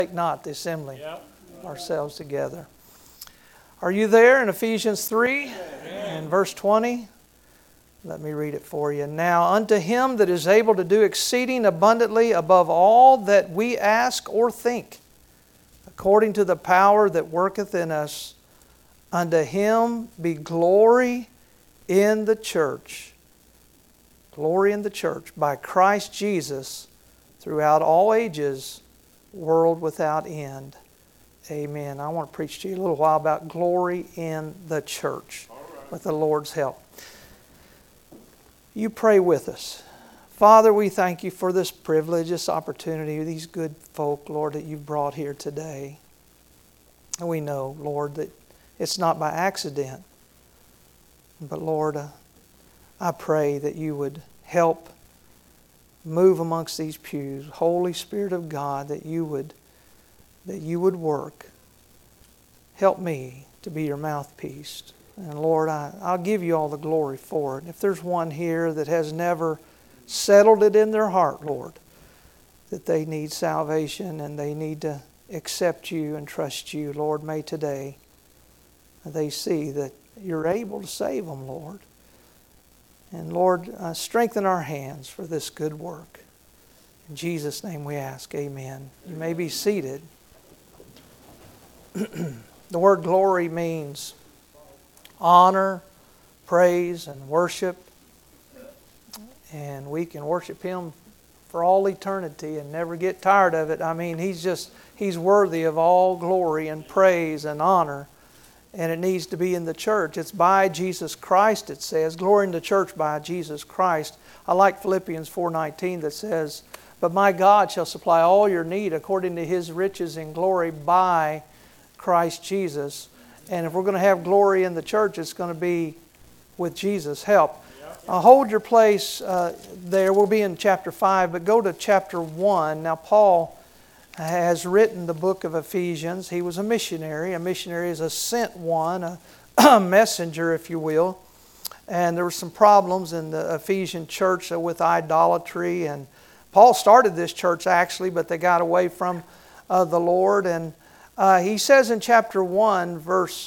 Take not the assembly ourselves together. Are you there in Ephesians 3 and verse 20? Let me read it for you. Now unto Him that is able to do exceeding abundantly above all that we ask or think, according to the power that worketh in us, unto Him be glory in the church. Glory in the church by Christ Jesus throughout all ages, world without end. Amen. I want to preach to you a little while about glory in the church with the Lord's help. You pray with us. Father, we thank you for this privilege, this opportunity, these good folk, Lord, that you've brought here today. And we know, Lord, that it's not by accident. But Lord, I pray that you would help move amongst these pews. Holy Spirit of God, that you would work. Help me to be your mouthpiece. And Lord, I'll give you all the glory for it. If there's one here that has never settled it in their heart, Lord, that they need salvation and they need to accept you and trust you, Lord, may today they see that you're able to save them, Lord. And Lord, strengthen our hands for this good work. In Jesus' name we ask, amen. You may be seated. The word glory means honor, praise, and worship. And we can worship Him for all eternity and never get tired of it. I mean, He's worthy of all glory and praise and honor. And it needs to be in the church. It's by Jesus Christ, it says. Glory in the church by Jesus Christ. I like Philippians 4:19 that says, but my God shall supply all your need according to His riches in glory by Christ Jesus. And if we're going to have glory in the church, it's going to be with Jesus' help. Hold your place there. We'll be in chapter 5, but go to chapter 1. Now, Paul has written the book of Ephesians. He was a missionary. A missionary is a sent one, a messenger, if you will. And there were some problems in the Ephesian church with idolatry. And Paul started this church, actually, but they got away from the Lord. And he says in chapter 1, verse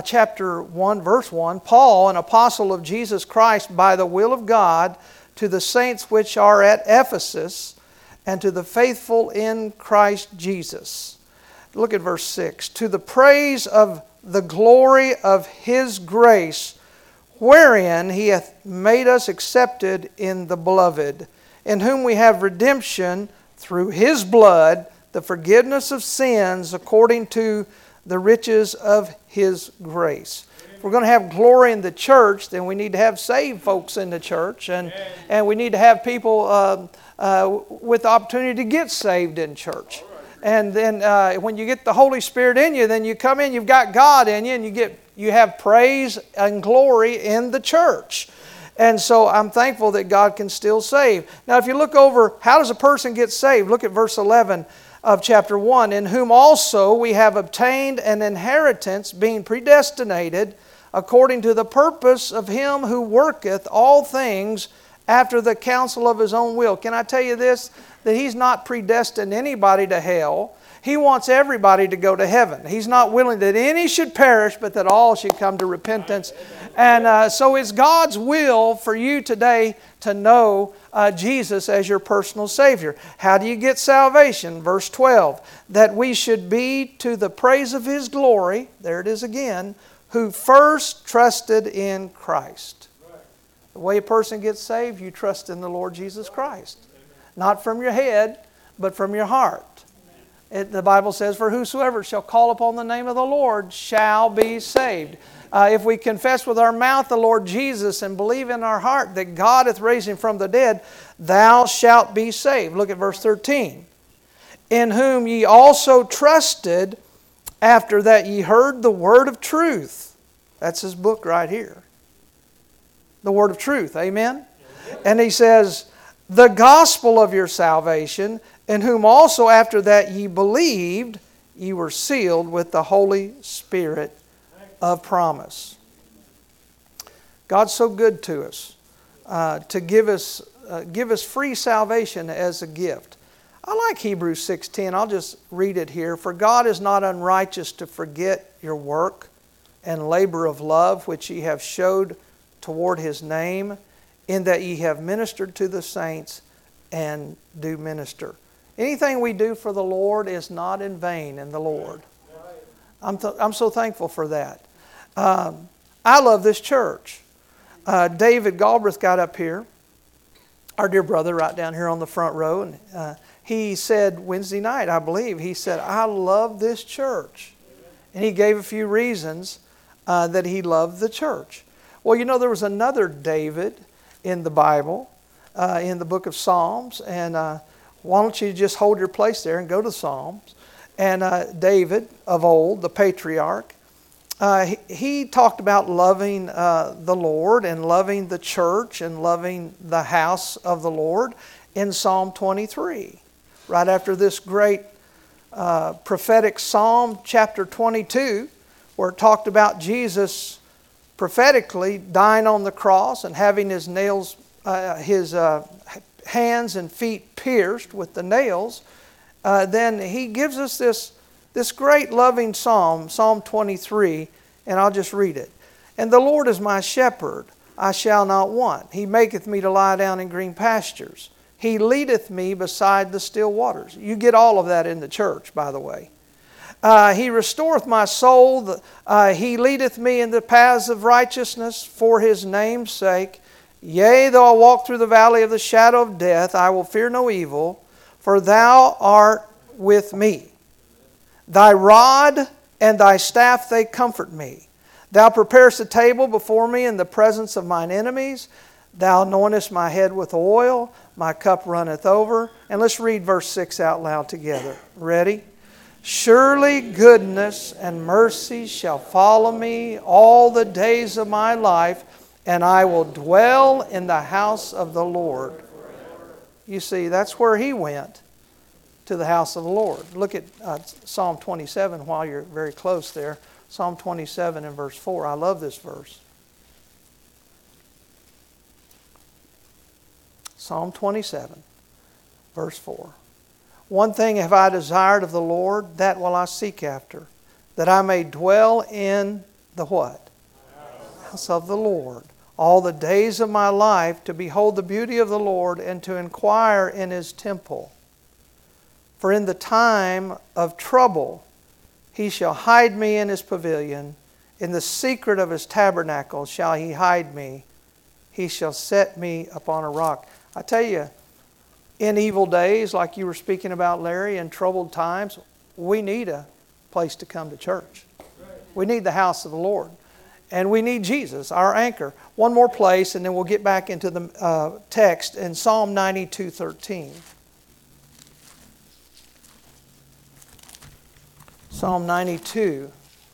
1, Paul, an apostle of Jesus Christ by the will of God, to the saints which are at Ephesus, and to the faithful in Christ Jesus. Look at verse 6. To the praise of the glory of His grace, wherein He hath made us accepted in the Beloved, in whom we have redemption through His blood, the forgiveness of sins according to the riches of His grace. If we're going to have glory in the church, then we need to have saved folks in the church. And we need to have people with the opportunity to get saved in church. And then when you get the Holy Spirit in you, then you come in, you've got God in you, and you have praise and glory in the church. And so I'm thankful that God can still save. Now if you look over, how does a person get saved? Look at verse 11 of chapter 1. In whom also we have obtained an inheritance, being predestinated according to the purpose of Him who worketh all things after the counsel of His own will. Can I tell you this? That He's not predestined anybody to hell. He wants everybody to go to heaven. He's not willing that any should perish, but that all should come to repentance. And so it's God's will for you today to know Jesus as your personal Savior. How do you get salvation? Verse 12. That we should be to the praise of His glory, there it is again, who first trusted in Christ. The way a person gets saved, you trust in the Lord Jesus Christ. Not from your head, but from your heart. The Bible says, for whosoever shall call upon the name of the Lord shall be saved. If we confess with our mouth the Lord Jesus and believe in our heart that God hath raised Him from the dead, thou shalt be saved. Look at verse 13. In whom ye also trusted, after that ye heard the word of truth. That's his book right here. The word of truth. Amen? And he says, the gospel of your salvation, in whom also after that ye believed, ye were sealed with the Holy Spirit of promise. God's so good to us to give us free salvation as a gift. I like Hebrews 6:10. I'll just read it here. For God is not unrighteous to forget your work and labor of love, which ye have showed toward His name, in that ye have ministered to the saints and do minister. Anything we do for the Lord is not in vain in the Lord. I'm so thankful for that. I love this church. David Galbraith got up here, our dear brother right down here on the front row, and he said Wednesday night, I believe, he said, I love this church. And he gave a few reasons that he loved the church. Well, you know, there was another David in the Bible, in the book of Psalms, and why don't you just hold your place there and go to Psalms. And David of old, the patriarch, he talked about loving the Lord and loving the church and loving the house of the Lord in Psalm 23. Right after this great prophetic psalm, chapter 22, where it talked about Jesus prophetically dying on the cross and having his nails, his hands and feet pierced with the nails, then he gives us this great loving psalm, Psalm 23, and I'll just read it. And the Lord is my shepherd, I shall not want. He maketh me to lie down in green pastures. He leadeth me beside the still waters. You get all of that in the church, by the way. He restoreth my soul. He leadeth me in the paths of righteousness for His name's sake. Yea, though I walk through the valley of the shadow of death, I will fear no evil, for Thou art with me. Thy rod and Thy staff, they comfort me. Thou preparest a table before me in the presence of mine enemies. Thou anointest my head with oil. My cup runneth over. And let's read verse 6 out loud together. Ready? Surely goodness and mercy shall follow me all the days of my life, and I will dwell in the house of the Lord. You see, that's where he went, to the house of the Lord. Look at Psalm 27 while you're very close there. Psalm 27 and verse 4. I love this verse. Psalm 27, verse 4. One thing have I desired of the Lord, that will I seek after, that I may dwell in the what? House of the Lord. All the days of my life, to behold the beauty of the Lord and to inquire in His temple. For in the time of trouble He shall hide me in His pavilion. In the secret of His tabernacle shall He hide me. He shall set me upon a rock. I tell you, in evil days, like you were speaking about, Larry, in troubled times, we need a place to come to church. We need the house of the Lord. And we need Jesus, our anchor. One more place, and then we'll get back into the text in Psalm 92:13. Psalm 92.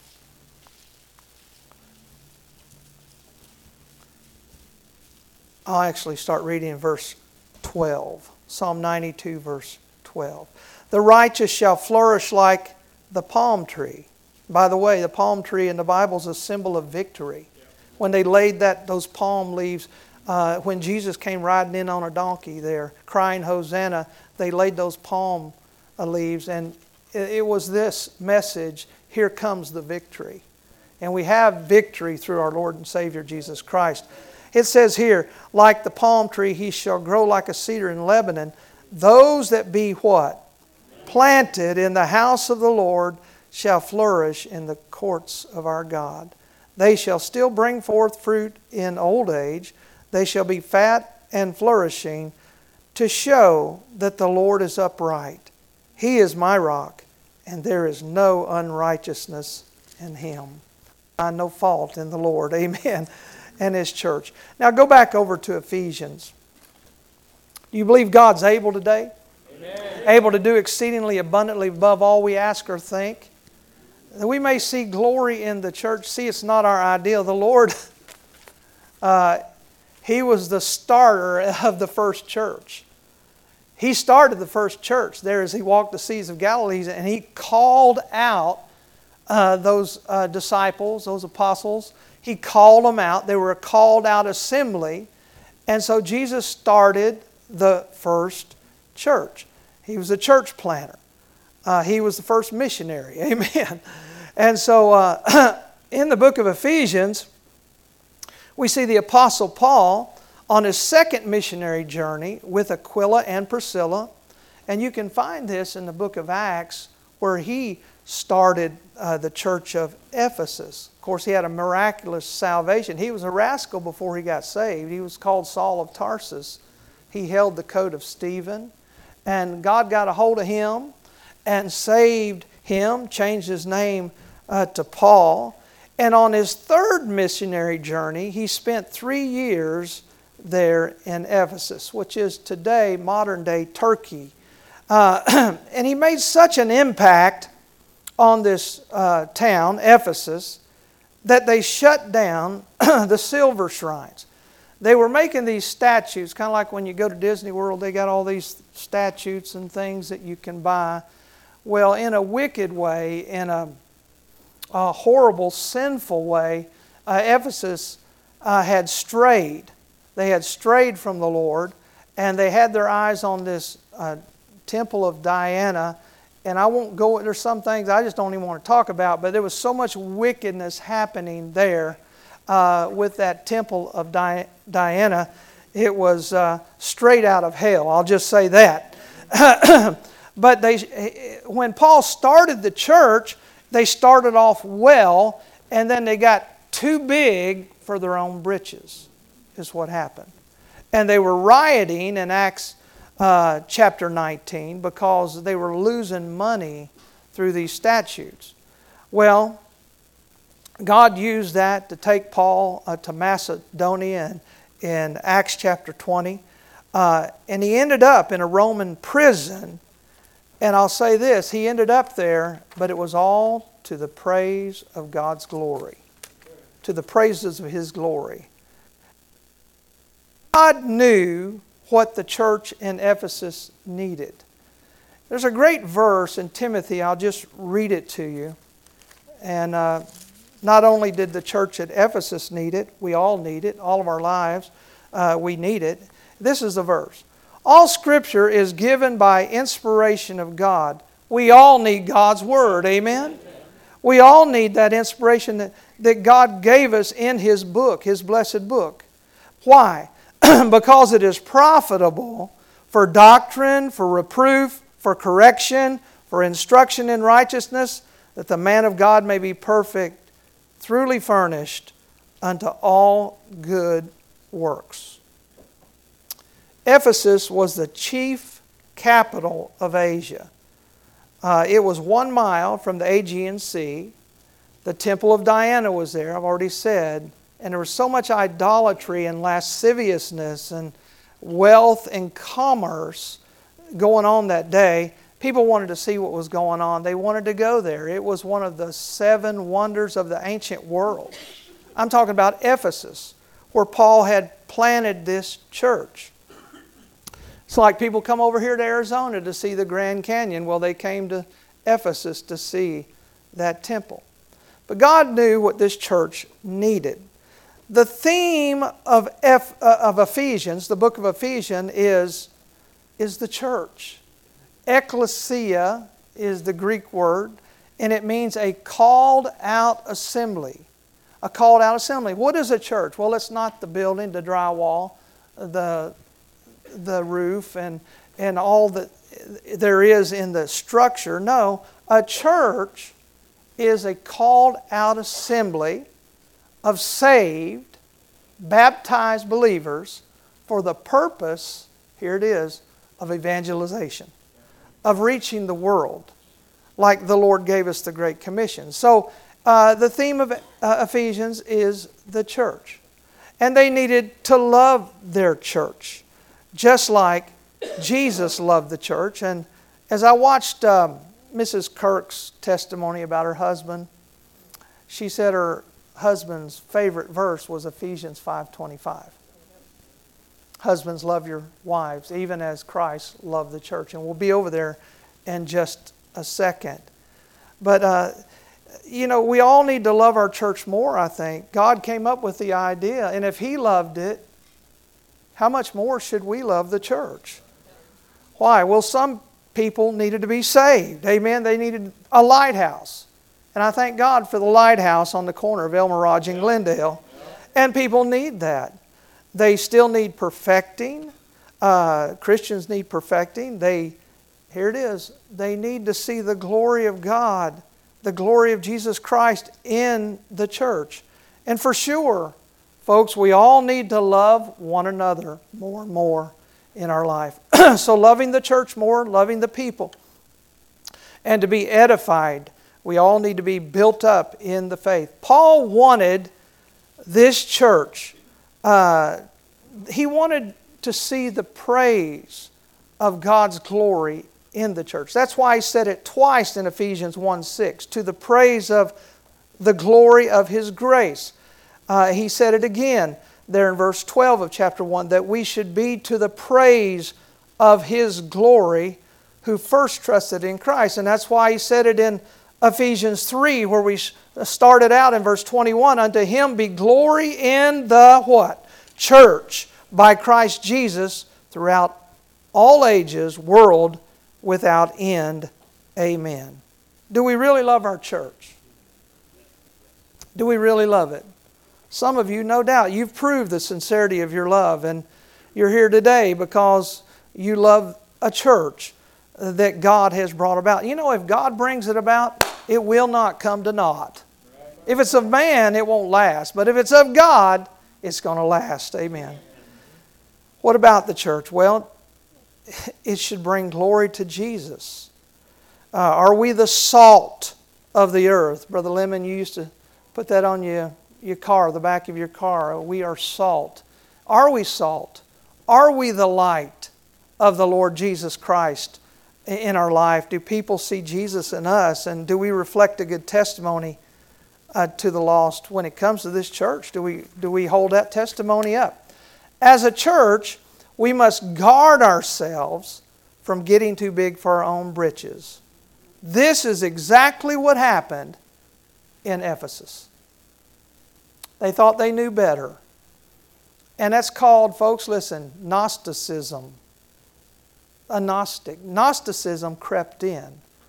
I'll actually start reading in verse 12. Psalm 92, verse 12. The righteous shall flourish like the palm tree. By the way, the palm tree in the Bible is a symbol of victory. When they laid those palm leaves, when Jesus came riding in on a donkey there, crying Hosanna, they laid those palm leaves, and it was this message, here comes the victory. And we have victory through our Lord and Savior Jesus Christ. It says here, like the palm tree, he shall grow like a cedar in Lebanon. Those that be what? Planted in the house of the Lord shall flourish in the courts of our God. They shall still bring forth fruit in old age. They shall be fat and flourishing, to show that the Lord is upright. He is my rock, and there is no unrighteousness in Him. I find no fault in the Lord. Amen. And His church. Now go back over to Ephesians. Do you believe God's able today? Amen. Able to do exceedingly abundantly above all we ask or think? That we may see glory in the church. See, it's not our ideal. The Lord, He was the starter of the first church. He started the first church there as He walked the seas of Galilee, and He called out those disciples, those apostles. He called them out. They were a called out assembly. And so Jesus started the first church. He was a church planter. He was the first missionary. Amen. And so in the book of Ephesians, we see the Apostle Paul on his second missionary journey with Aquila and Priscilla. And you can find this in the book of Acts, where he started the church of Ephesus. Of course, he had a miraculous salvation. He was a rascal before he got saved. He was called Saul of Tarsus. He held the coat of Stephen. And God got a hold of him and saved him, changed his name to Paul. And on his third missionary journey, he spent 3 years there in Ephesus, which is today modern-day Turkey. And he made such an impact on this town, Ephesus, that they shut down the silver shrines. They were making these statues, kind of like when you go to Disney World, they got all these statues and things that you can buy. Well, in a wicked way, in a horrible, sinful way, Ephesus had strayed. They had strayed from the Lord, and they had their eyes on this temple of Diana. And I won't go, there's some things I just don't even want to talk about, but there was so much wickedness happening there with that temple of Diana. It was straight out of hell, I'll just say that. But when Paul started the church, they started off well, and then they got too big for their own britches, is what happened. And they were rioting in Acts chapter 19 because they were losing money through these statutes. Well, God used that to take Paul to Macedonia in Acts chapter 20. And he ended up in a Roman prison. And I'll say this, he ended up there, but it was all to the praise of God's glory. To the praises of His glory. God knew what the church in Ephesus needed. There's a great verse in Timothy, I'll just read it to you. And not only did the church at Ephesus need it, we all need it, all of our lives we need it. This is the verse. All Scripture is given by inspiration of God. We all need God's Word, amen? We all need that inspiration that God gave us in His book, His blessed book. Why? Because it is profitable for doctrine, for reproof, for correction, for instruction in righteousness, that the man of God may be perfect, truly furnished unto all good works. Ephesus was the chief capital of Asia. It was 1 mile from the Aegean Sea. The temple of Diana was there, I've already said. And there was so much idolatry and lasciviousness and wealth and commerce going on that day. People wanted to see what was going on. They wanted to go there. It was one of the 7 wonders of the ancient world. I'm talking about Ephesus, where Paul had planted this church. It's like people come over here to Arizona to see the Grand Canyon. Well, they came to Ephesus to see that temple. But God knew what this church needed. The theme of Ephesians, the book of Ephesians, is the church. Ecclesia is the Greek word, and it means a called out assembly. A called out assembly. What is a church? Well, it's not the building, the drywall, the roof, and all that there is in the structure. No, a church is a called out assembly of saved, baptized believers for the purpose, here it is, of evangelization, of reaching the world, like the Lord gave us the Great Commission. So the theme of Ephesians is the church. And they needed to love their church, just like Jesus loved the church. And as I watched Mrs. Kirk's testimony about her husband, she said her husband's favorite verse was Ephesians 5:25. Husbands, love your wives, even as Christ loved the church. And we'll be over there in just a second. But, we all need to love our church more, I think. God came up with the idea. And if He loved it, how much more should we love the church? Why? Well, some people needed to be saved. Amen. They needed a lighthouse. And I thank God for the lighthouse on the corner of El Mirage and Glendale. And people need that. They still need perfecting. Christians need perfecting. Here it is. They need to see the glory of God, the glory of Jesus Christ in the church. And for sure, folks, we all need to love one another more and more in our life. So loving the church more, loving the people. And to be edified, we all need to be built up in the faith. Paul wanted this church, he wanted to see the praise of God's glory in the church. That's why he said it twice in Ephesians 1:6, to the praise of the glory of His grace. He said it again there in verse 12 of chapter 1, that we should be to the praise of His glory who first trusted in Christ. And that's why he said it in Ephesians 3, where we started out in verse 21, unto Him be glory in the what? Church, by Christ Jesus, throughout all ages, world without end. Amen. Do we really love our church? Do we really love it? Some of you, no doubt, you've proved the sincerity of your love, and you're here today because you love a church that God has brought about. You know, if God brings it about, it will not come to naught. If it's of man, it won't last. But if it's of God, it's going to last. Amen. What about the church? Well, it should bring glory to Jesus. Are we the salt of the earth? Brother Lemon, you used to put that on your car, the back of your car. We are salt. Are we salt? Are we the light of the Lord Jesus Christ in our life? Do people see Jesus in us? And do we reflect a good testimony to the lost when it comes to this church? Do we hold that testimony up? As a church, we must guard ourselves from getting too big for our own britches. This is exactly what happened in Ephesus. They thought they knew better. And that's called, folks, listen, Gnosticism. A Gnostic. Gnosticism crept in.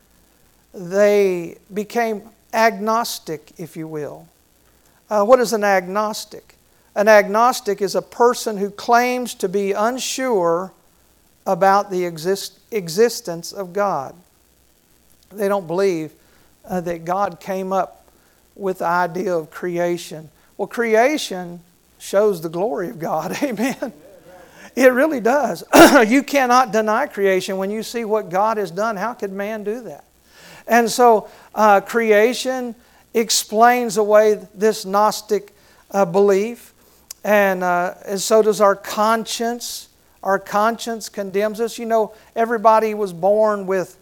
They became agnostic, if you will. What is an agnostic? An agnostic is a person who claims to be unsure about the existence of God. They don't believe that God came up with the idea of creation. Well, creation shows the glory of God. Amen. It really does. You cannot deny creation. When you see what God has done, how could man do that? And so creation explains away this Gnostic belief. And so does our conscience. Our conscience condemns us. You know, everybody was born with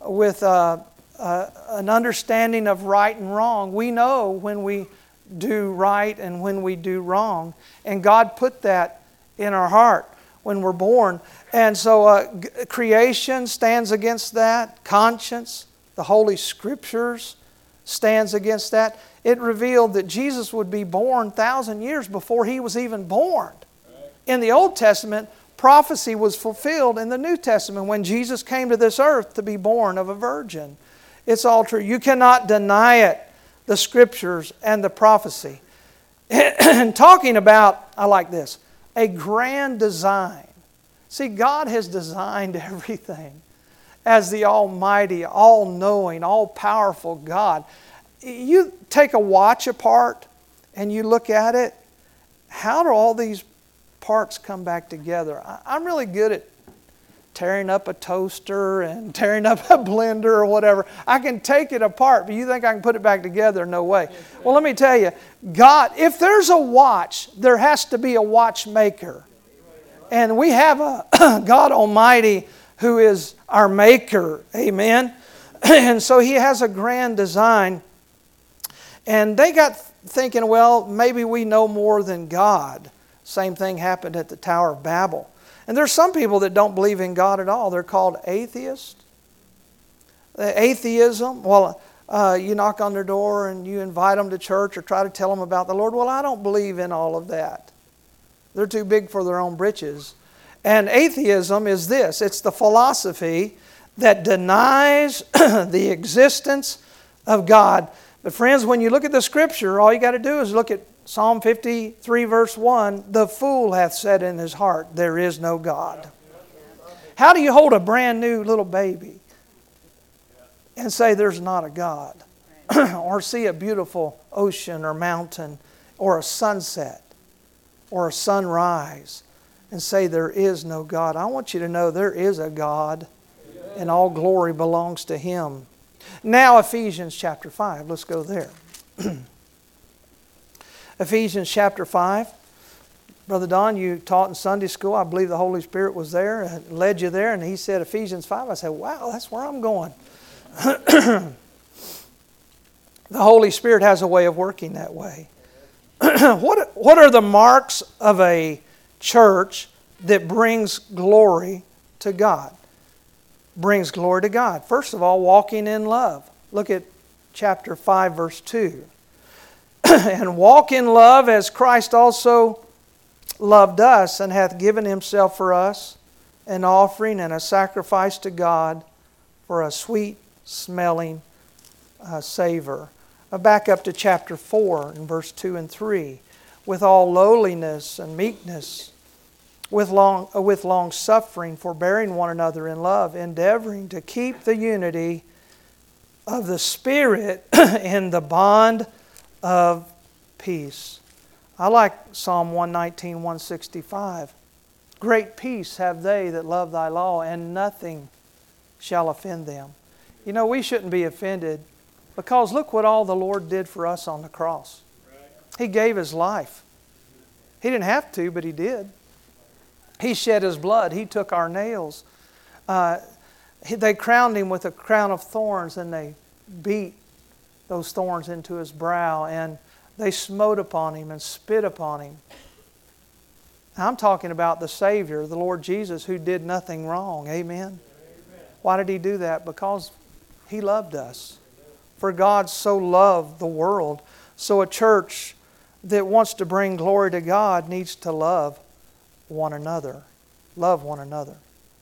an understanding of right and wrong. We know when we do right and when we do wrong. And God put that in our heart when we're born. And so creation stands against that. Conscience, the Holy Scriptures stands against that. It revealed that Jesus would be born 1,000 years before He was even born. In the Old Testament, prophecy was fulfilled in the New Testament when Jesus came to this earth to be born of a virgin. It's all true. You cannot deny it, the Scriptures and the prophecy. And talking about, I like this, a grand design. See, God has designed everything as the Almighty, all-knowing, all-powerful God. You take a watch apart and you look at it, how do all these parts come back together? I'm really good at tearing up a toaster and tearing up a blender or whatever. I can take it apart, but you think I can put it back together? No way. Well, let me tell you, God, if there's a watch, there has to be a watchmaker. And we have a God Almighty who is our maker. Amen. And so He has a grand design. And they got thinking, well, maybe we know more than God. Same thing happened at the Tower of Babel. And there's some people that don't believe in God at all. They're called atheists. Atheism, well, you knock on their door and you invite them to church or try to tell them about the Lord. Well, I don't believe in all of that. They're too big for their own britches. And atheism is this. It's the philosophy that denies the existence of God. But friends, when you look at the Scripture, all you got to do is look at Psalm 53 verse 1. The fool hath said in his heart, there is no God. How do you hold a brand new little baby and say there's not a God? Or see a beautiful ocean or mountain or a sunset or a sunrise and say there is no God? I want you to know there is a God, and all glory belongs to Him. Now Ephesians chapter 5. Let's go there. Ephesians chapter 5. Brother Don, you taught in Sunday school. I believe the Holy Spirit was there and led you there. And he said Ephesians 5. I said, wow, that's where I'm going. The Holy Spirit has a way of working that way. What are the marks of a church that brings glory to God? Brings glory to God. First of all, walking in love. Look at chapter 5, verse 2. And walk in love as Christ also loved us and hath given Himself for us, an offering and a sacrifice to God for a sweet-smelling savor. Back up to chapter 4 and verse 2 and 3. With all lowliness and meekness, with long suffering, forbearing one another in love, endeavoring to keep the unity of the Spirit in the bond of peace. I like Psalm 119, 165. Great peace have they that love Thy law, and nothing shall offend them. You know, we shouldn't be offended, because look what all the Lord did for us on the cross. He gave His life. He didn't have to, but He did. He shed His blood. He took our nails. They crowned Him with a crown of thorns, and they beat those thorns into His brow, and they smote upon Him and spit upon Him. Now, I'm talking about the Savior, the Lord Jesus, who did nothing wrong. Amen? Why did He do that? Because He loved us. For God so loved the world. So a church that wants to bring glory to God needs to love one another. Love one another.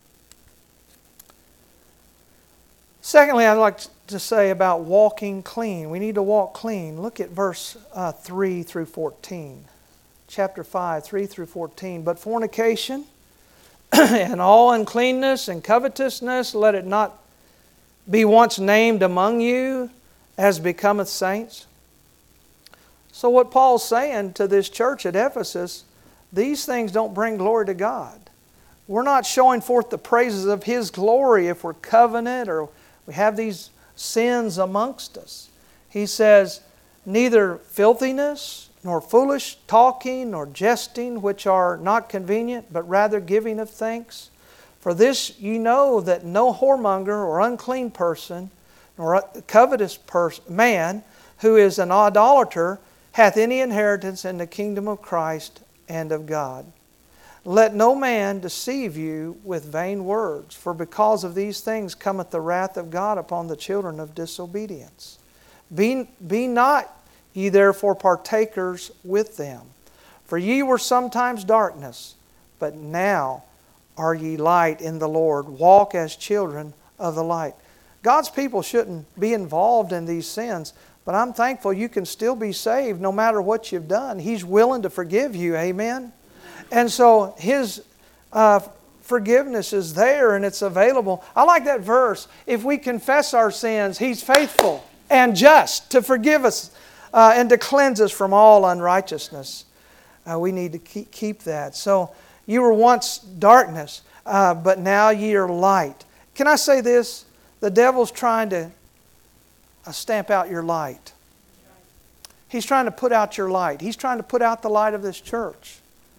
Secondly, I'd like to say about walking clean. We need to walk clean. Look at verse 3 through 14. Chapter 5, 3 through 14. But fornication and all uncleanness and covetousness, let it not be once named among you, as becometh saints. So what Paul's saying to this church at Ephesus, these things don't bring glory to God. We're not showing forth the praises of His glory if we're covenant or we have these sins amongst us. He says, neither filthiness, nor foolish talking, nor jesting, which are not convenient, but rather giving of thanks. For this ye know that no whoremonger or unclean person, nor a covetous man who is an idolater hath any inheritance in the kingdom of Christ and of God. Let no man deceive you with vain words, for because of these things cometh the wrath of God upon the children of disobedience. Be not ye therefore partakers with them. For ye were sometimes darkness, but now are ye light in the Lord. Walk as children of the light. God's people shouldn't be involved in these sins, but I'm thankful you can still be saved no matter what you've done. He's willing to forgive you, amen? And so His forgiveness is there and it's available. I like that verse. If we confess our sins, He's faithful and just to forgive us and to cleanse us from all unrighteousness. We need to keep that. So you were once darkness, but now ye are light. Can I say this? The devil's trying to stamp out your light. He's trying to put out your light. He's trying to put out the light of this church.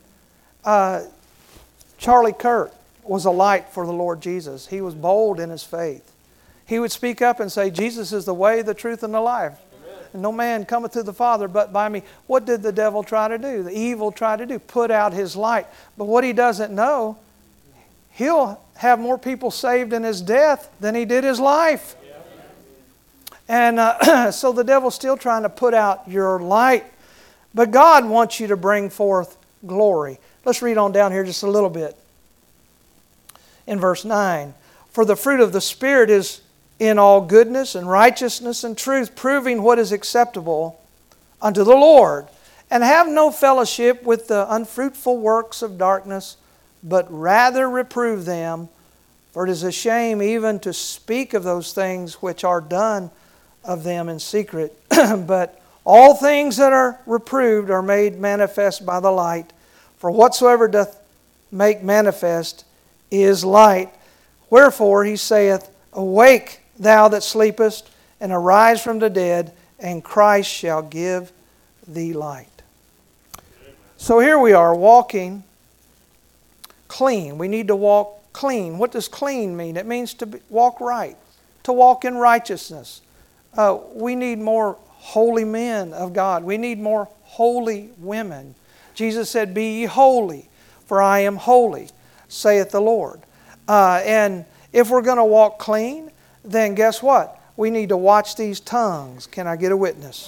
Charlie Kirk was a light for the Lord Jesus. He was bold in his faith. He would speak up and say, Jesus is the way, the truth, and the life. And no man cometh to the Father but by me. What did the devil try to do? The evil tried to do? Put out his light. But what he doesn't know, he'll have more people saved in his death than he did his life. And so the devil's still trying to put out your light. But God wants you to bring forth glory. Let's read on down here just a little bit. In verse 9. For the fruit of the Spirit is in all goodness and righteousness and truth, proving what is acceptable unto the Lord. And have no fellowship with the unfruitful works of darkness, but rather reprove them. For it is a shame even to speak of those things which are done of them in secret. But all things that are reproved are made manifest by the light. For whatsoever doth make manifest is light. Wherefore he saith, Awake, thou that sleepest, and arise from the dead, and Christ shall give thee light. So here we are walking clean. We need to walk clean. What does clean mean? It means to walk right, to walk in righteousness. We need more holy men of God. We need more holy women. Jesus said, Be ye holy, for I am holy, saith the Lord. And if we're going to walk clean, then guess what? We need to watch these tongues. Can I get a witness?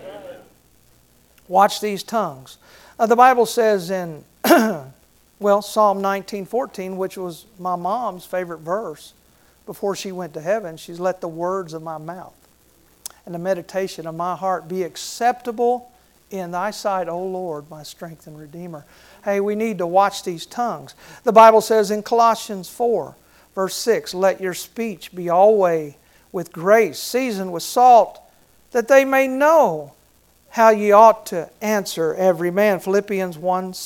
Watch these tongues. The Bible says in Psalm 19:14, which was my mom's favorite verse before she went to heaven, she's let the words of my mouth and the meditation of my heart be acceptable in thy sight, O Lord, my strength and redeemer. Hey, we need to watch these tongues. The Bible says in Colossians 4, verse 6, Let your speech be always with grace, seasoned with salt, that they may know how ye ought to answer every man. Philippians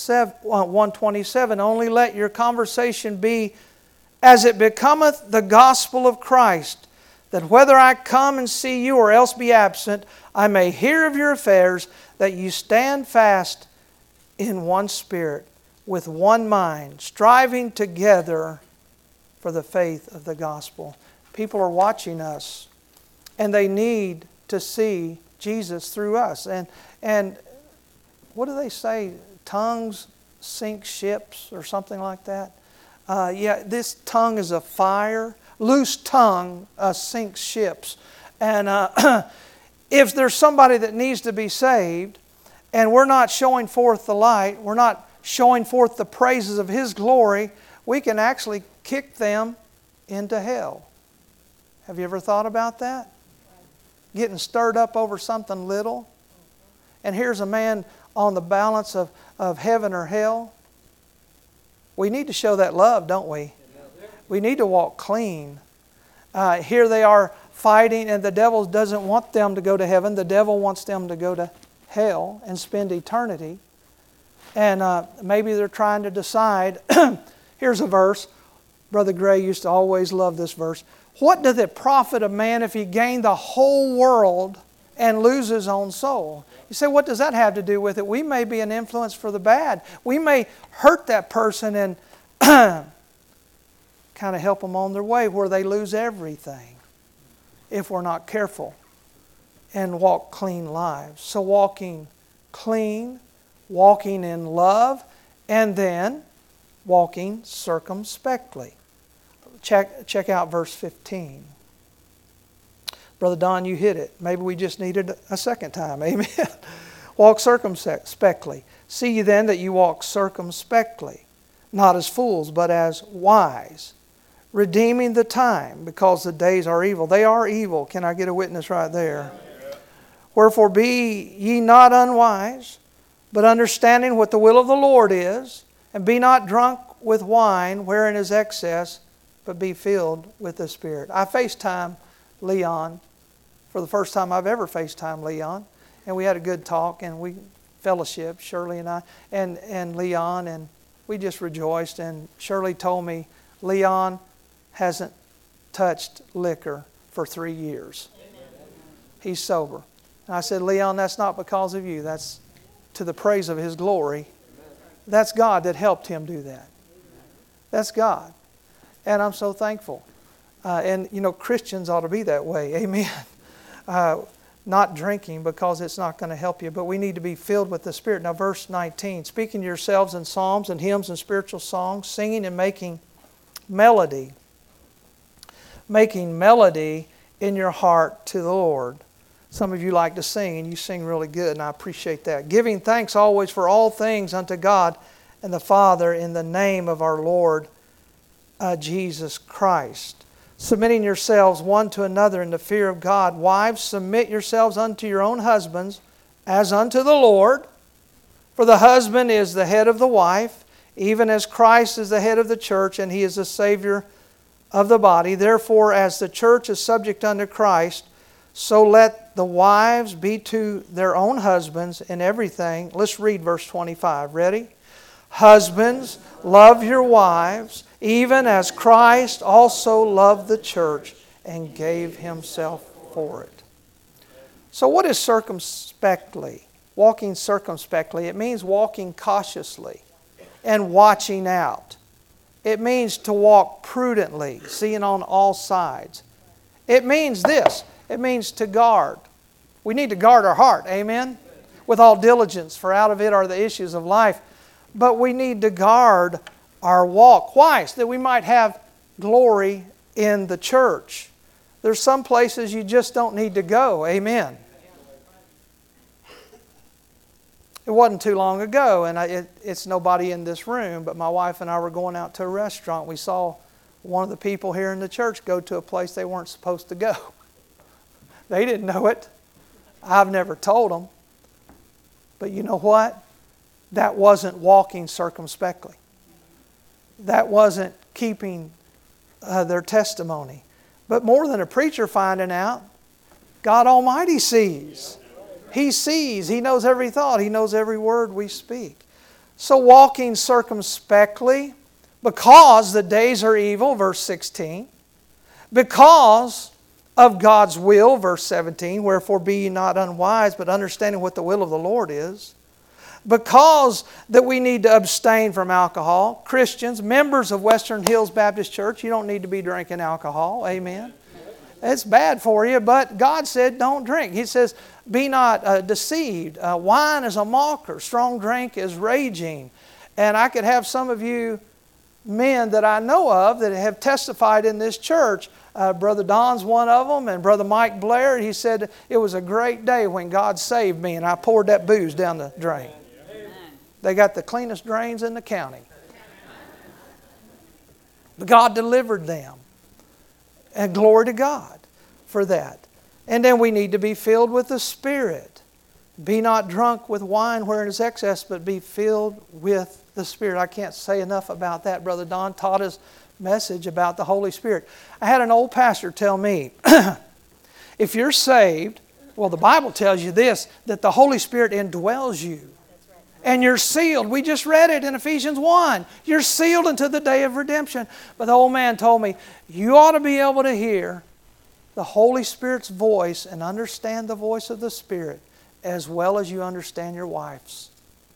1:27, Only let your conversation be as it becometh the gospel of Christ, that whether I come and see you or else be absent, I may hear of your affairs, that you stand fast in one spirit, with one mind, striving together for the faith of the gospel. People are watching us, and they need to see Jesus through us. And what do they say? Tongues sink ships or something like that? This tongue is a fire. Loose tongue sinks ships. And if there's somebody that needs to be saved, and we're not showing forth the light, we're not showing forth the praises of His glory, we can actually kick them into hell. Have you ever thought about that? Getting stirred up over something little. And here's a man on the balance of heaven or hell. We need to show that love, don't we? We need to walk clean. Here they are fighting, and the devil doesn't want them to go to heaven. The devil wants them to go to hell and spend eternity. And maybe they're trying to decide. Here's a verse. Brother Gray used to always love this verse. What doth it profit a man if he gain the whole world and lose his own soul? You say, what does that have to do with it? We may be an influence for the bad. We may hurt that person and kind of help them on their way where they lose everything if we're not careful and walk clean lives. So walking clean, walking in love, and then walking circumspectly. Check out verse 15. Brother Don, you hit it. Maybe we just needed a second time. Amen. Walk circumspectly. See ye then that you walk circumspectly, not as fools, but as wise, redeeming the time, because the days are evil. They are evil. Can I get a witness right there? Wherefore be ye not unwise, but understanding what the will of the Lord is, and be not drunk with wine, wherein is excess, but be filled with the Spirit. I FaceTime Leon for the first time I've ever FaceTime Leon, and we had a good talk, and we fellowship, Shirley and I, and Leon, and we just rejoiced. And Shirley told me Leon hasn't touched liquor for 3 years. He's sober. And I said, Leon, that's not because of you. That's to the praise of His glory. That's God that helped him do that. That's God. And I'm so thankful. And, Christians ought to be that way. Amen. Not drinking, because it's not going to help you. But we need to be filled with the Spirit. Now, verse 19. Speaking to yourselves in psalms and hymns and spiritual songs, singing and making melody. Making melody in your heart to the Lord. Some of you like to sing, and you sing really good, and I appreciate that. Giving thanks always for all things unto God and the Father in the name of our Lord Jesus Christ. submitting yourselves one to another in the fear of God. Wives, submit yourselves unto your own husbands, as unto the Lord. For the husband is the head of the wife, even as Christ is the head of the church, and He is the Savior of the body. Therefore, as the church is subject unto Christ, so let the wives be to their own husbands in everything. Let's read verse 25. Ready? Husbands, love your wives, even as Christ also loved the church and gave Himself for it. So what is circumspectly? Walking circumspectly. It means walking cautiously and watching out. It means to walk prudently, seeing on all sides. It means this. It means to guard. We need to guard our heart, amen? With all diligence, for out of it are the issues of life. But we need to guard our walk. Why? So that we might have glory in the church. There's some places you just don't need to go, amen? It wasn't too long ago, and it's nobody in this room, but my wife and I were going out to a restaurant. We saw one of the people here in the church go to a place they weren't supposed to go. They didn't know it. I've never told them. But you know what? That wasn't walking circumspectly. That wasn't keeping their testimony. But more than a preacher finding out, God Almighty sees. He sees. He knows every thought. He knows every word we speak. So walking circumspectly, because the days are evil, verse 16. Because of God's will, verse 17. Wherefore be ye not unwise, but understanding what the will of the Lord is. Because that we need to abstain from alcohol. Christians, members of Western Hills Baptist Church, you don't need to be drinking alcohol. Amen. It's bad for you, but God said don't drink. He says, be not deceived. Wine is a mocker. Strong drink is raging. And I could have some of you men that I know of that have testified in this church. Brother Don's one of them, and Brother Mike Blair. He said, it was a great day when God saved me, and I poured that booze down the drain. They got the cleanest drains in the county. But God delivered them. And glory to God for that. And then we need to be filled with the Spirit. Be not drunk with wine wherein is excess, but be filled with the Spirit. I can't say enough about that. Brother Don taught his message about the Holy Spirit. I had an old pastor tell me, if you're saved, well, the Bible tells you this, that the Holy Spirit indwells you. And you're sealed. We just read it in Ephesians 1. You're sealed unto the day of redemption. But the old man told me, you ought to be able to hear the Holy Spirit's voice and understand the voice of the Spirit as well as you understand your wife's.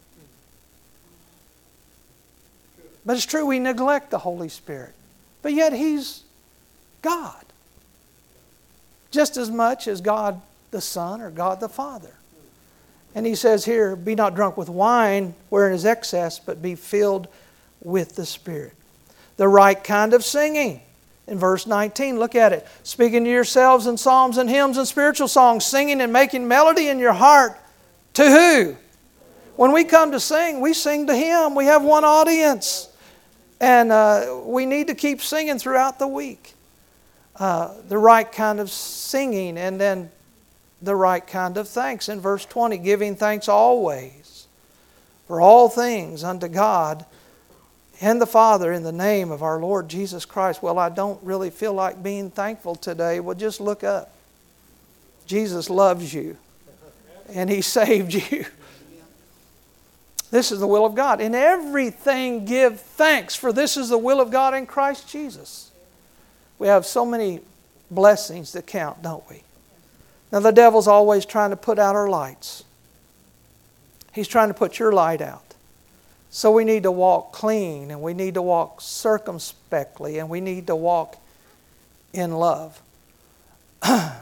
But it's true, we neglect the Holy Spirit. But yet He's God. Just as much as God the Son or God the Father. And He says here, be not drunk with wine wherein is excess, but be filled with the Spirit. The right kind of singing. In verse 19, look at it. Speaking to yourselves in psalms and hymns and spiritual songs, singing and making melody in your heart. To who? When we come to sing, we sing to Him. We have one audience. And we need to keep singing throughout the week. The right kind of singing, and then the right kind of thanks. In verse 20, giving thanks always for all things unto God and the Father in the name of our Lord Jesus Christ. Well, I don't really feel like being thankful today. Well, just look up. Jesus loves you and He saved you. This is the will of God. In everything give thanks, for this is the will of God in Christ Jesus. We have so many blessings that count, don't we? Now the devil's always trying to put out our lights. He's trying to put your light out. So we need to walk clean, and we need to walk circumspectly, and we need to walk in love. I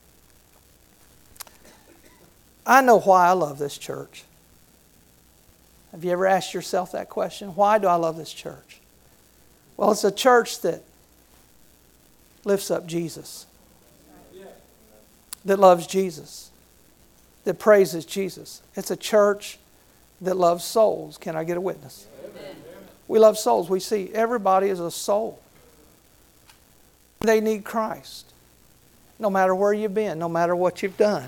know why I love this church. Have you ever asked yourself that question? Why do I love this church? Well, it's a church that lifts up Jesus. That loves Jesus. That praises Jesus. It's a church that loves souls. Can I get a witness? Amen. We love souls. We see everybody as a soul. They need Christ. No matter where you've been, no matter what you've done.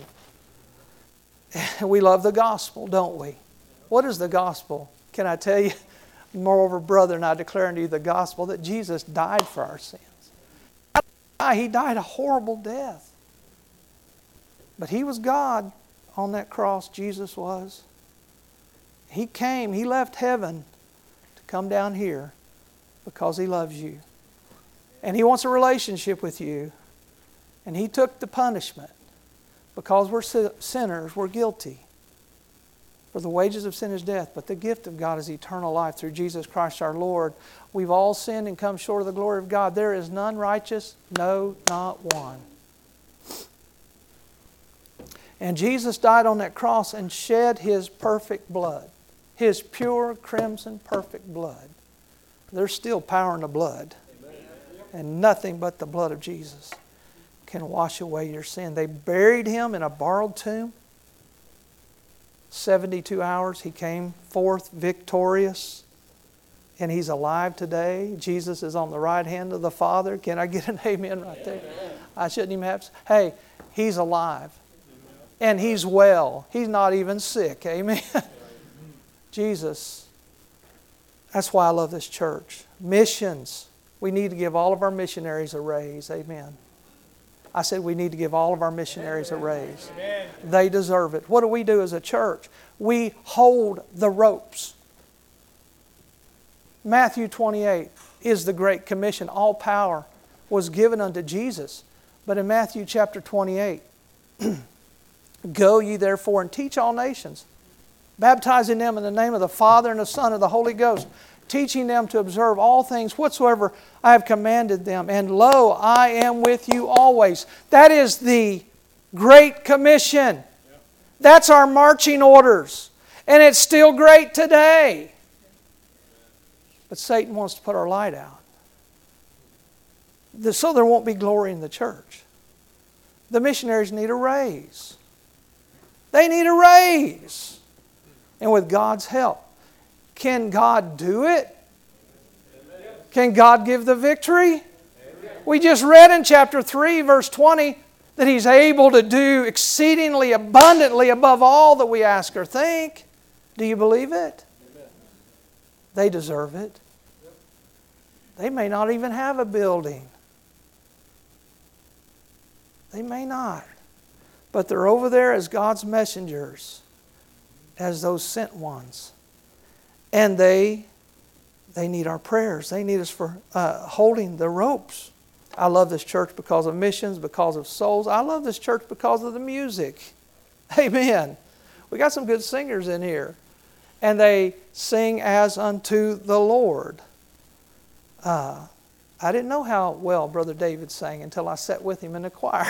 We love the gospel, don't we? What is the gospel? Can I tell you? Moreover, brethren, I declare unto you the gospel that Jesus died for our sins. He died a horrible death. But He was God on that cross, Jesus was. He came, He left heaven to come down here because He loves you. And He wants a relationship with you. And He took the punishment because we're sinners, we're guilty. For the wages of sin is death, but the gift of God is eternal life through Jesus Christ our Lord. We've all sinned and come short of the glory of God. There is none righteous, no, not one. And Jesus died on that cross and shed His perfect blood. His pure, crimson, perfect blood. There's still power in the blood. And nothing but the blood of Jesus can wash away your sin. They buried Him in a borrowed tomb. 72 hours He came forth victorious. And He's alive today. Jesus is on the right hand of the Father. Can I get an amen right there? I shouldn't even have to. Hey, He's alive. And He's well. He's not even sick. Amen. Jesus. That's why I love this church. Missions. We need to give all of our missionaries a raise. Amen. I said we need to give all of our missionaries a raise. Amen. They deserve it. What do we do as a church? We hold the ropes. Matthew 28 is the Great Commission. All power was given unto Jesus. But in Matthew chapter 28, go ye therefore and teach all nations, baptizing them in the name of the Father and the Son and the Holy Ghost, teaching them to observe all things whatsoever I have commanded them. And lo, I am with you always. That is the Great Commission. That's our marching orders. And it's still great today. But Satan wants to put our light out. So there won't be glory in the church. The missionaries need a raise. They need a raise. And with God's help. Can God do it? Can God give the victory? We just read in chapter 3, verse 20, that He's able to do exceedingly abundantly above all that we ask or think. Do you believe it? They deserve it. They may not even have a building. They may not. But they're over there as God's messengers, as those sent ones. And they need our prayers. They need us for holding the ropes. I love this church because of missions, because of souls. I love this church because of the music. Amen. We got some good singers in here. And they sing as unto the Lord. I didn't know how well Brother David sang until I sat with him in the choir.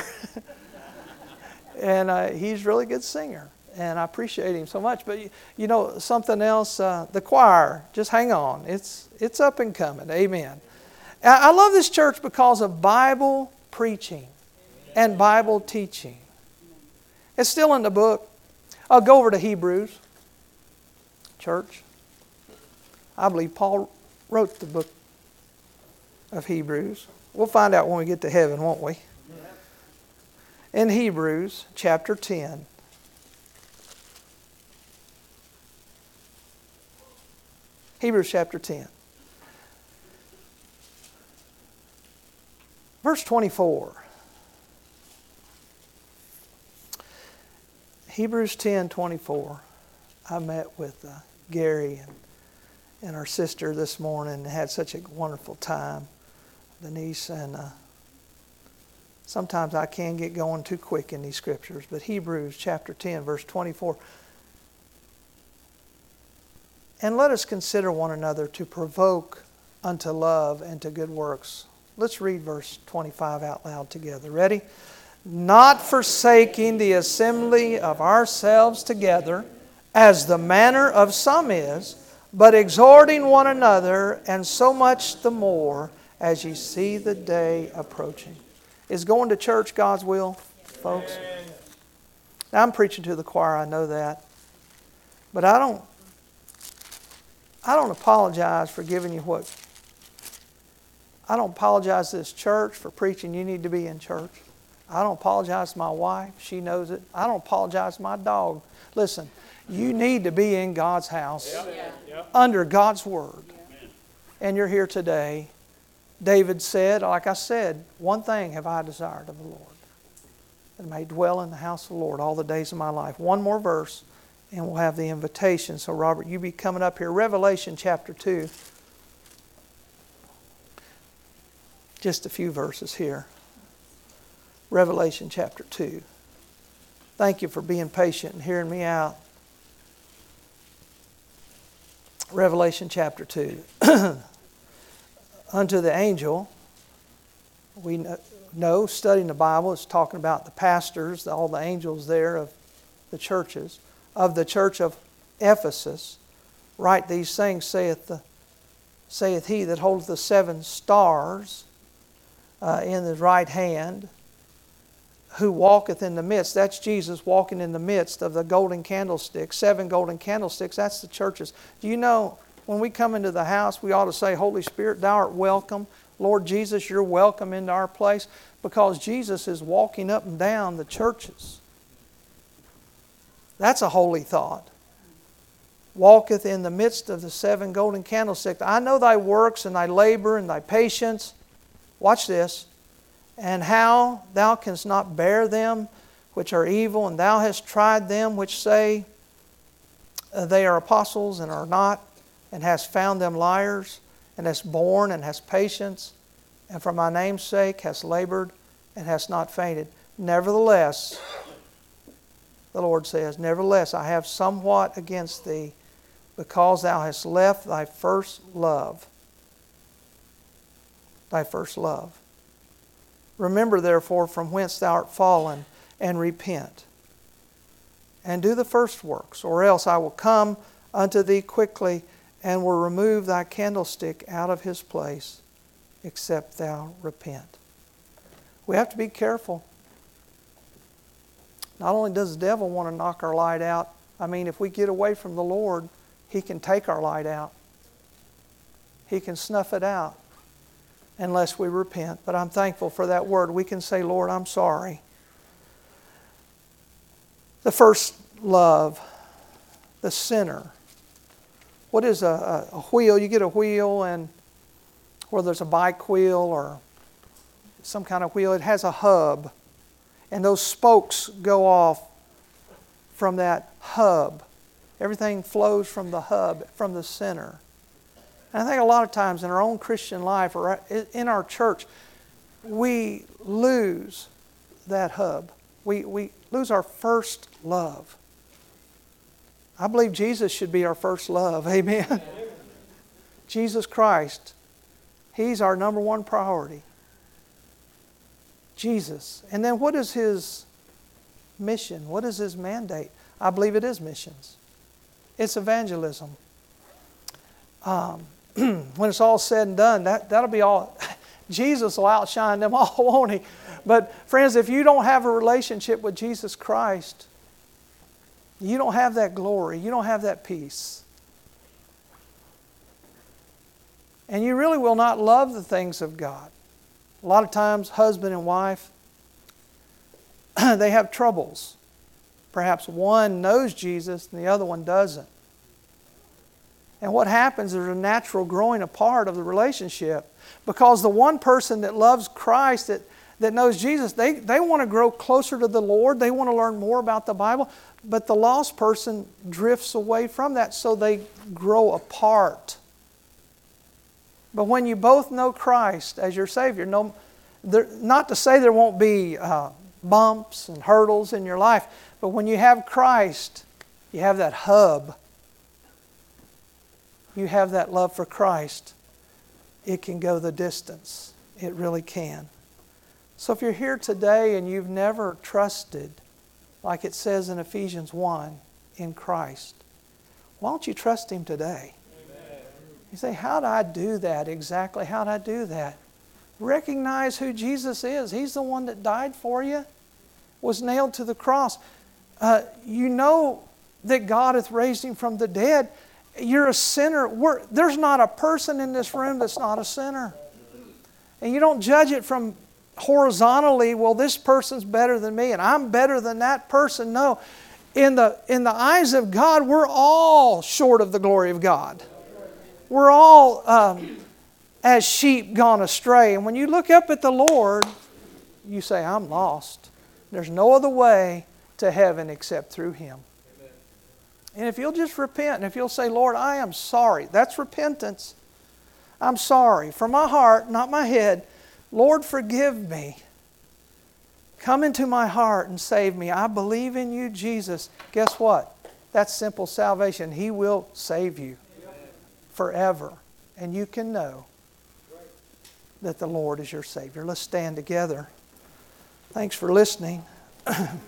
And he's a really good singer. And I appreciate him so much. But you know, something else, the choir, just hang on. It's up and coming. Amen. I love this church because of Bible preaching and Bible teaching. It's still in the book. I'll go over to Hebrews. Church. I believe Paul wrote the book of Hebrews. We'll find out when we get to heaven, won't we? In Hebrews chapter 10. Hebrews chapter 10. Verse 24. Hebrews 10:24. I met with Gary and our sister this morning and had such a wonderful time. Denise, and sometimes I can get going too quick in these scriptures, but Hebrews chapter 10, verse 24. And let us consider one another to provoke unto love and to good works. Let's read verse 25 out loud together. Ready? Not forsaking the assembly of ourselves together, as the manner of some is, but exhorting one another, and so much the more as ye see the day approaching. Is going to church God's will, folks? Now, I'm preaching to the choir, I know that. But I don't apologize for giving you what I don't apologize to this church for preaching you need to be in church. I don't apologize to my wife. She knows it. I don't apologize to my dog. Listen, you need to be in God's house under God's Word. And you're here today. David said, like I said, one thing have I desired of the Lord, that I may dwell in the house of the Lord all the days of my life. One more verse, and we'll have the invitation. So, Robert, you be coming up here. Revelation chapter 2. Just a few verses here. Revelation chapter 2. Thank you for being patient and hearing me out. Revelation chapter 2. Unto the angel, we know, studying the Bible, is talking about the pastors, all the angels there of the churches. Of the church of Ephesus, write these things, saith he that holdeth the 7 stars in his right hand, who walketh in the midst. That's Jesus walking in the midst of the golden candlesticks, 7 golden candlesticks. That's the churches. Do you know, when we come into the house, we ought to say, Holy Spirit, Thou art welcome. Lord Jesus, You're welcome into our place, because Jesus is walking up and down the churches. That's a holy thought. Walketh in the midst of the 7 golden candlesticks. I know thy works and thy labor and thy patience. Watch this. And how thou canst not bear them which are evil, and thou hast tried them which say they are apostles and are not, and hast found them liars, and hast borne and hast patience, and for my name's sake hast labored and hast not fainted. Nevertheless, the Lord says, nevertheless, I have somewhat against thee, because thou hast left thy first love. Thy first love. Remember, therefore, from whence thou art fallen, and repent, and do the first works, or else I will come unto thee quickly, and will remove thy candlestick out of his place, except thou repent. We have to be careful. Not only does the devil want to knock our light out, I mean, if we get away from the Lord, he can take our light out. He can snuff it out unless we repent. But I'm thankful for that word. We can say, Lord, I'm sorry. The first love, the sinner. What is a wheel? You get a wheel, and whether it's a bike wheel or some kind of wheel, it has a hub. And those spokes go off from that hub. Everything flows from the hub, from the center. And I think a lot of times in our own Christian life or in our church, we lose that hub. We lose our first love. I believe Jesus should be our first love. Amen. Jesus Christ. He's our number one priority. Jesus. And then what is His mission? What is His mandate? I believe it is missions. It's evangelism. When it's all said and done, that'll be all. Jesus will outshine them all, won't He? But friends, if you don't have a relationship with Jesus Christ, you don't have that glory. You don't have that peace. And you really will not love the things of God. A lot of times, husband and wife, they have troubles. Perhaps one knows Jesus and the other one doesn't. And what happens is a natural growing apart of the relationship. Because the one person that loves Christ, that knows Jesus, they want to grow closer to the Lord. They want to learn more about the Bible. But the lost person drifts away from that, so they grow apart. But when you both know Christ as your Savior, not to say there won't be bumps and hurdles in your life, but when you have Christ, you have that hub. You have that love for Christ. It can go the distance. It really can. So if you're here today and you've never trusted, like it says in Ephesians 1, in Christ, why don't you trust Him today? Amen. You say, how do I do that exactly? How do I do that? Recognize who Jesus is. He's the one that died for you, was nailed to the cross. You know that God hath raised Him from the dead. You're a sinner. There's not a person in this room that's not a sinner. And you don't judge it from horizontally, well, this person's better than me and I'm better than that person. No. In the eyes of God, we're all short of the glory of God. We're all as sheep gone astray. And when you look up at the Lord, you say, I'm lost. There's no other way to heaven except through Him. Amen. And if you'll just repent, and if you'll say, Lord, I am sorry. That's repentance. I'm sorry. From my heart, not my head. Lord, forgive me. Come into my heart and save me. I believe in you, Jesus. Guess what? That's simple salvation. He will save you forever. And you can know that the Lord is your Savior. Let's stand together. Thanks for listening.